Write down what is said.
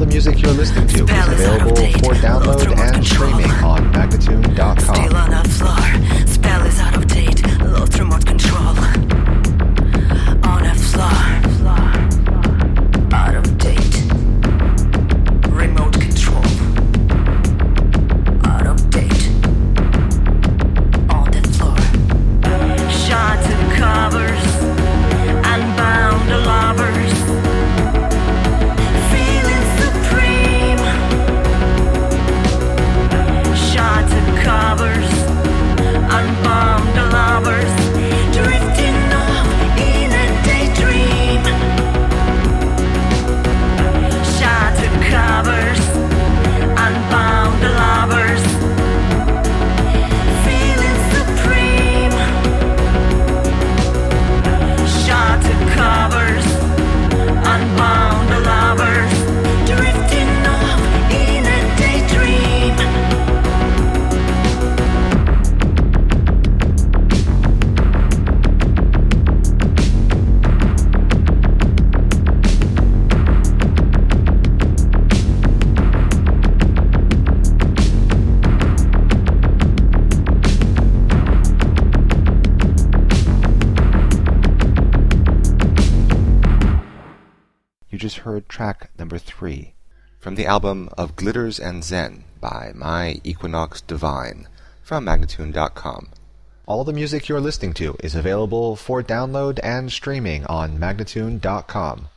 music you're listening to is available for download and streaming on Magnatune.com. Still on the floor, spell is out of date, lost remote control. On the floor, out of date, remote control. Out of date, on the floor. Shattered covers, unbound lovers. Feeling supreme. Shattered covers, unbound lovers, drifting off in a daydream. Shattered covers, unbound lovers, feeling supreme. Shattered covers, unbound lovers, drifting off in a daydream. You just heard track number 3 from the album Of Glitters and Zen by My Equinox Divine from Magnatune.com. All the music you're listening to is available for download and streaming on Magnatune.com.